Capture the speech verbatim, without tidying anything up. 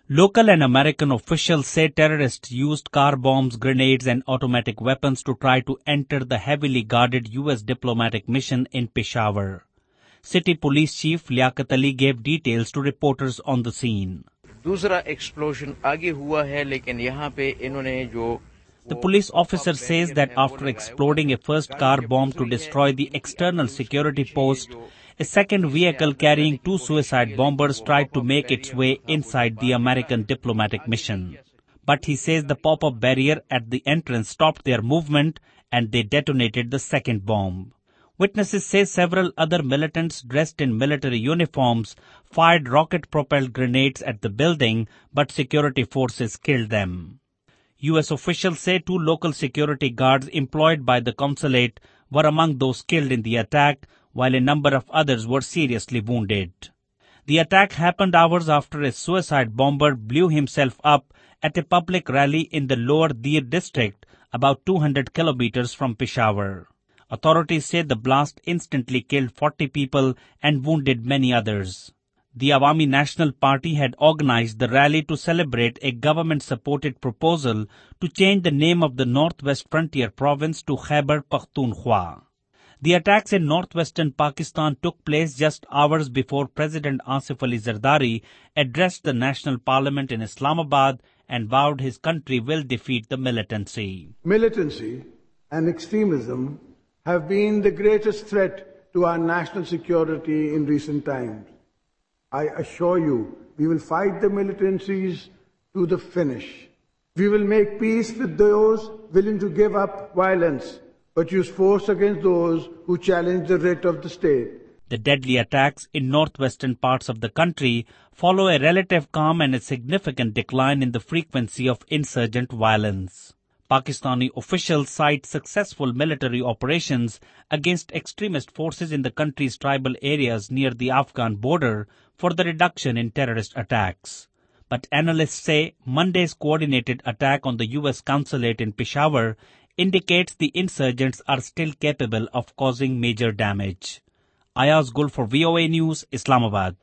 Local and American officials say terrorists used car bombs, grenades and automatic weapons to try to enter the heavily guarded U S diplomatic mission in Peshawar. City Police Chief Liaquat Ali gave details to reporters on the scene. दूसरा explosion आगे हुआ है लेकिन यहाँ पे इन्होंने जो The police officer says that after exploding a first car bomb to destroy the external security post, a second vehicle carrying two suicide bombers tried to make its way inside the American diplomatic mission. But he says the pop-up barrier at the entrance stopped their movement and they detonated the second bomb. Witnesses say several other militants dressed in military uniforms fired rocket-propelled grenades at the building, but security forces killed them. U S officials say two local security guards employed by the consulate were among those killed in the attack, while a number of others were seriously wounded. The attack happened hours after a suicide bomber blew himself up at a public rally in the Lower Dir district, about two hundred kilometers from Peshawar. Authorities say the blast instantly killed forty people and wounded many others. The Awami National Party had organized the rally to celebrate a government-supported proposal to change the name of the Northwest Frontier Province to Khyber Pakhtunkhwa. The attacks in northwestern Pakistan took place just hours before President Asif Ali Zardari addressed the National Parliament in Islamabad and vowed his country will defeat the militancy. Militancy and extremism have been the greatest threat to our national security in recent times. I assure you, we will fight the militancies to the finish. We will make peace with those willing to give up violence, but use force against those who challenge the writ of the state. The deadly attacks in northwestern parts of the country follow a relative calm and a significant decline in the frequency of insurgent violence. Pakistani officials cite successful military operations against extremist forces in the country's tribal areas near the Afghan border for the reduction in terrorist attacks. But analysts say Monday's coordinated attack on the U S consulate in Peshawar indicates the insurgents are still capable of causing major damage. Ayaz Gul for V O A News, Islamabad.